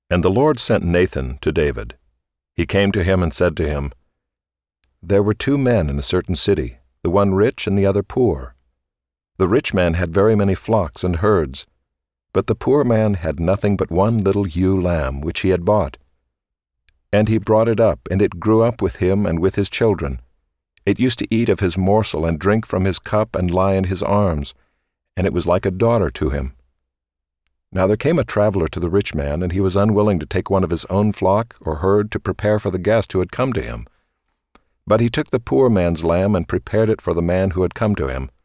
And the Lord sent Nathan to David. He came to him and said to him, There were 2 men in a certain city, the one rich and the other poor. The rich man had very many flocks and herds, but the poor man had nothing but one little ewe lamb which he had bought. And he brought it up, and it grew up with him and with his children. It used to eat of his morsel and drink from his cup and lie in his arms, and it was like a daughter to him. Now there came a traveler to the rich man, and he was unwilling to take one of his own flock or herd to prepare for the guest who had come to him. But he took the poor man's lamb and prepared it for the man who had come to him.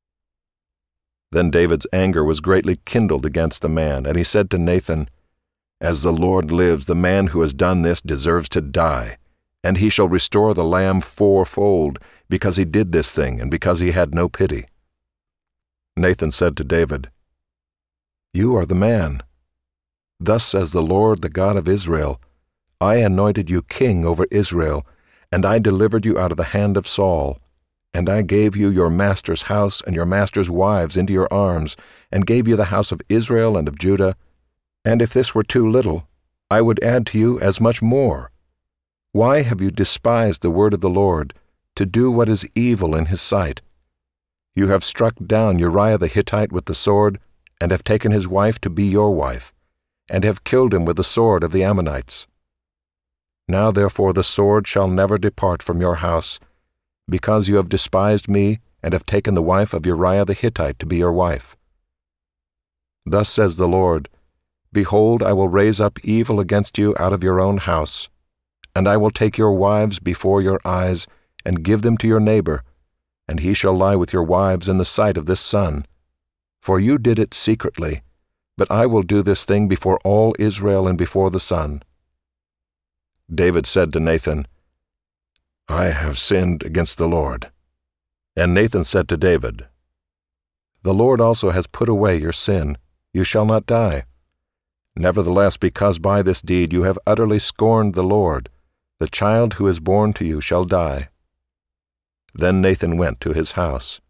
Then David's anger was greatly kindled against the man, and he said to Nathan, As the Lord lives, the man who has done this deserves to die, and he shall restore the lamb 4-fold, because he did this thing, and because he had no pity. Nathan said to David, You are the man. Thus says the Lord, the God of Israel, I anointed you king over Israel, and I delivered you out of the hand of Saul. And I gave you your master's house and your master's wives into your arms, and gave you the house of Israel and of Judah. And if this were too little, I would add to you as much more. Why have you despised the word of the Lord, to do what is evil in his sight? You have struck down Uriah the Hittite with the sword, and have taken his wife to be your wife, and have killed him with the sword of the Ammonites. Now therefore the sword shall never depart from your house, because you have despised me, and have taken the wife of Uriah the Hittite to be your wife. Thus says the Lord, Behold, I will raise up evil against you out of your own house, and I will take your wives before your eyes, and give them to your neighbor, and he shall lie with your wives in the sight of this sun. For you did it secretly, but I will do this thing before all Israel and before the sun. David said to Nathan, I have sinned against the Lord. And Nathan said to David, The Lord also has put away your sin. You shall not die. Nevertheless, because by this deed you have utterly scorned the Lord, the child who is born to you shall die. Then Nathan went to his house.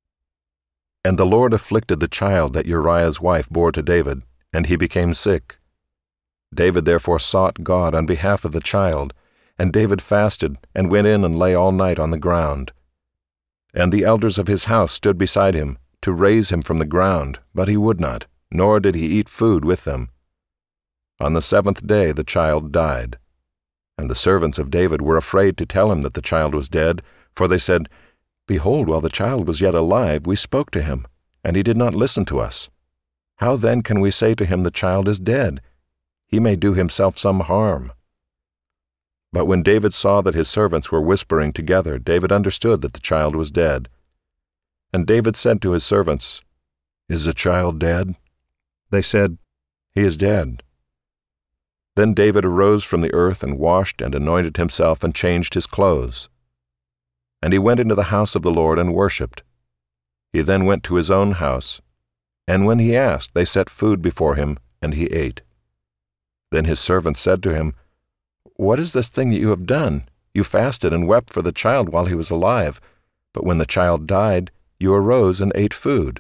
And the Lord afflicted the child that Uriah's wife bore to David, and he became sick. David therefore sought God on behalf of the child, and David fasted, and went in and lay all night on the ground. And the elders of his house stood beside him, to raise him from the ground, but he would not, nor did he eat food with them. On the 7th day the child died. And the servants of David were afraid to tell him that the child was dead, for they said, Behold, while the child was yet alive, we spoke to him, and he did not listen to us. How then can we say to him, The child is dead? He may do himself some harm. But when David saw that his servants were whispering together, David understood that the child was dead. And David said to his servants, Is the child dead? They said, He is dead. Then David arose from the earth and washed and anointed himself and changed his clothes. And he went into the house of the Lord and worshipped. He then went to his own house, and when he asked, they set food before him, and he ate. Then his servants said to him, What is this thing that you have done? You fasted and wept for the child while he was alive, but when the child died, you arose and ate food.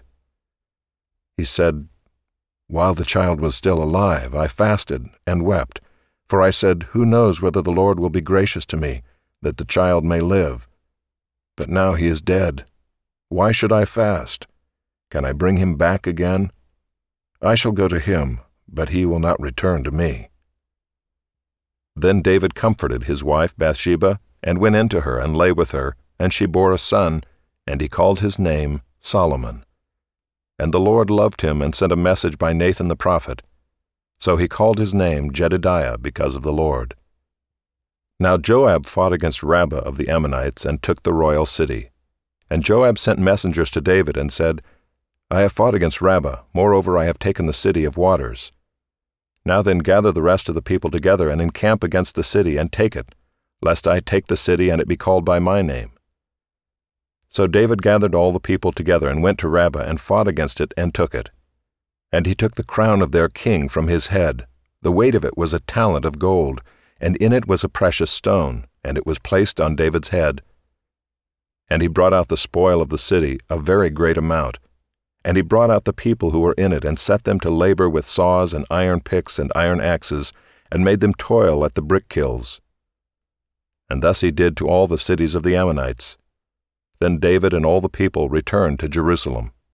He said, While the child was still alive, I fasted and wept, for I said, Who knows whether the Lord will be gracious to me, that the child may live? But now he is dead. Why should I fast? Can I bring him back again? I shall go to him, but he will not return to me. Then David comforted his wife Bathsheba, and went in to her, and lay with her, and she bore a son, and he called his name Solomon. And the Lord loved him, and sent a message by Nathan the prophet. So he called his name Jedidiah, because of the Lord. Now Joab fought against Rabbah of the Ammonites, and took the royal city. And Joab sent messengers to David, and said, I have fought against Rabbah, moreover I have taken the city of waters. Now then gather the rest of the people together, and encamp against the city, and take it, lest I take the city, and it be called by my name. So David gathered all the people together, and went to Rabbah, and fought against it, and took it. And he took the crown of their king from his head. The weight of it was a talent of gold, and in it was a precious stone, and it was placed on David's head. And he brought out the spoil of the city, a very great amount. And he brought out the people who were in it, and set them to labor with saws and iron picks and iron axes, and made them toil at the brick kilns. And thus he did to all the cities of the Ammonites. Then David and all the people returned to Jerusalem.